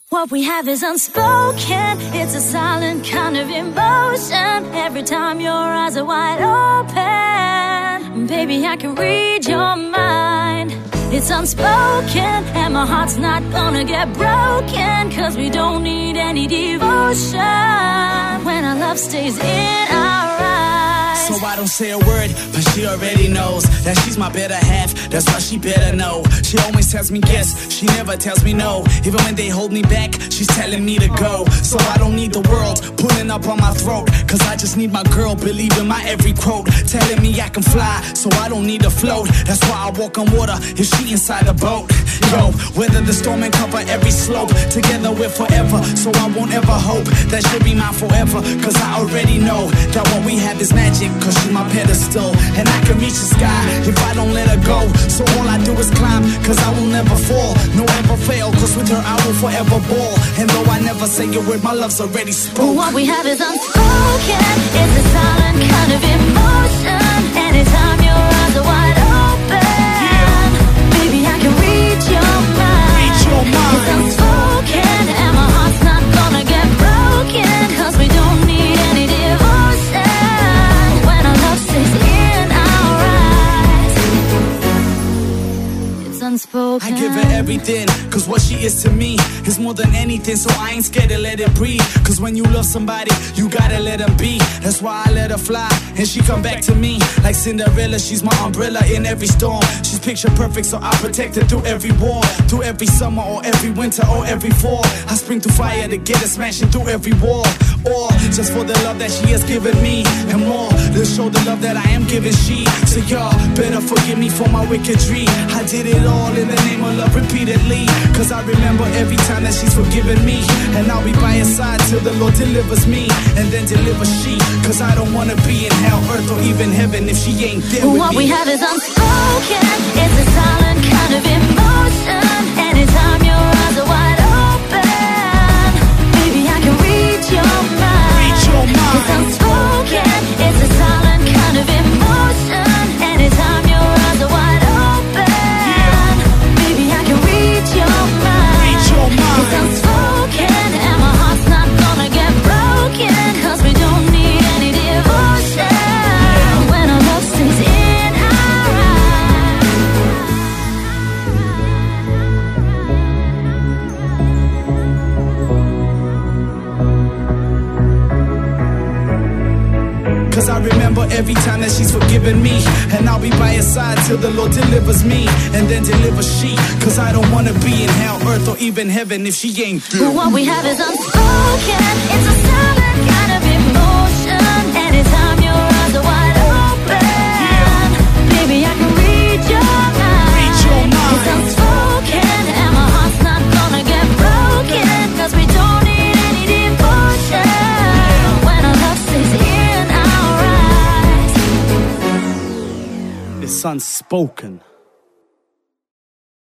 What we have is unspoken. It's a silent kind of emotion. Every time your eyes are wide open, baby, I can read your mind. It's unspoken, and my heart's not gonna get broken, 'cause we don't need any devotion when our love stays in our eyes. So I don't say a word, but she already knows that she's my better half. That's why she better know. She always tells me yes, she never tells me no. Even when they hold me back, she's telling me to go. So I don't need the world pulling up on my throat, 'cause I just need my girl believing my every quote, telling me I can fly, so I don't need to float. That's why I walk on water if she inside a boat. Yo, weather the storm and cover every slope. Together we're forever, so I won't ever hope that she'll be mine forever, 'cause I already know that what we have is magic, 'cause she's my pedestal, and I can reach the sky if I don't let her go. So all I do is climb, 'cause I will never fall, no ever fail, 'cause with her I will forever ball. And though I never say a word, my love's already spoken. What we have is unspoken. It's a silent kind of emotion. Anytime your eyes are wide open, baby, I can read your mind. Read your mind. It's unspoken, and my heart's not gonna get broken, 'cause we don't need any devotion when our love stays in our eyes. It's unspoken. I give her everything, 'cause what she is to me is more than anything. So I ain't scared to let it breathe, 'cause when you love somebody, you gotta let them be. That's why I let her fly, and she come back to me like Cinderella. She's my umbrella in every storm. She's picture perfect, so I protect her through every war, through every summer or every winter or every fall. I spring through fire to get her smashing through every wall. Or just for the love that she has given me, and more to show the love that I am giving she. So y'all better forgive me for my wickedry. I did it all in the name of love repeatedly, 'cause I remember every time that she's forgiven me, and I'll be by her side till the Lord delivers me, and then delivers she, 'cause I don't wanna be in hell, earth, or even heaven if she ain't there with What me. we have is unspoken. It's a silent kind of emotion. Anytime your eyes are wide open, baby, I can read your mind. Read your mind. It's unspoken. It's a silent kind of emotion. Anytime your eyes are wide open, baby, I can read your mind. Read your mind. It's unspoken, and my heart's not gonna get broken, 'cause we don't need any devotion when our love stays in our eyes. 'Cause I remember every time that she's forgiven me, and I'll be by her side till the Lord delivers me, and then delivers she, 'cause I don't wanna be in hell, earth, or even heaven if she ain't there. What we have is unspoken. It's a silent kind of emotion. Anytime your eyes are wide open, baby, I can read your mind. Read your mind. It's unspoken, and my heart's not gonna get broken, 'cause we don't need any devotion when our love stays in our eyes. It's unspoken.